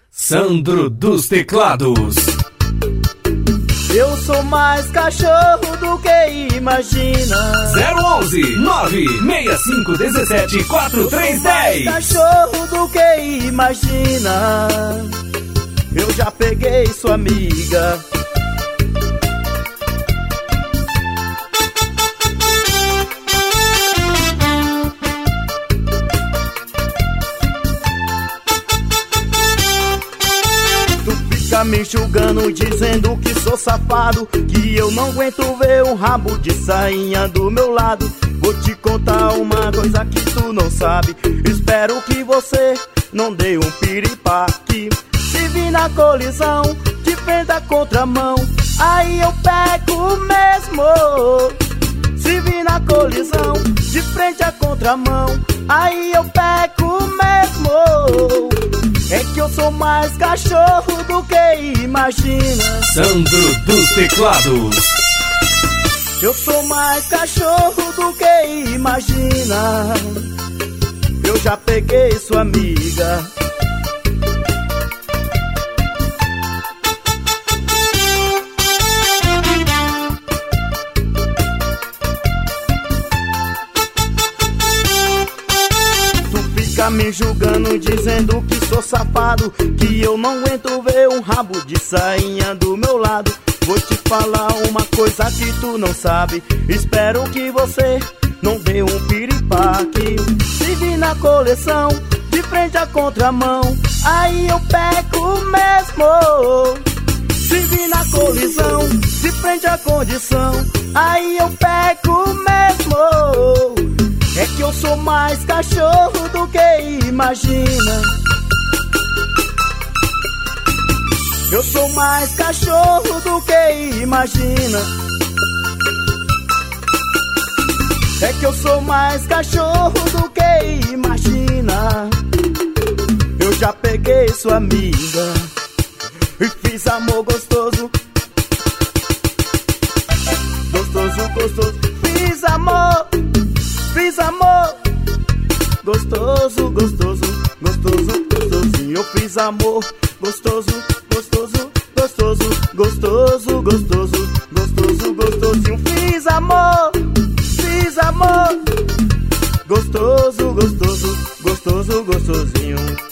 Sandro dos Teclados. Eu sou mais cachorro do que imagina. 011 96517 4310. Cachorro do que imagina. Eu já peguei sua amiga. Fica me julgando, dizendo que sou safado, que eu não aguento ver um rabo de sainha do meu lado. Vou te contar uma coisa que tu não sabe. Espero que você não dê um piripaque. Se vir na colisão, de frente à contramão, aí eu pego mesmo. Se vir na colisão, de frente à contramão, aí eu pego mesmo. É que eu sou mais cachorro do que imagina. Sandro dos Teclados. Eu sou mais cachorro do que imagina. Eu já peguei sua amiga. Fica me julgando, dizendo que sou safado, que eu não aguento ver um rabo de sainha do meu lado. Vou te falar uma coisa que tu não sabe. Espero que você não dê um piripaque. Se vir na coleção, de frente à contramão, aí eu pego mesmo. Se vir na colisão, de frente à condição, aí eu pego mesmo. É que eu sou mais cachorro do que imagina. Eu sou mais cachorro do que imagina. É que eu sou mais cachorro do que imagina. Eu já peguei sua amiga e fiz amor gostoso. Gostoso, gostoso. Fiz amor. Fiz amor, gostoso, gostoso, gostoso, gostosinho. Eu fiz amor, gostoso, gostoso, gostoso, gostoso, gostoso, gostoso, gostosinho. Fiz amor, gostoso, gostoso, gostoso, gostosinho.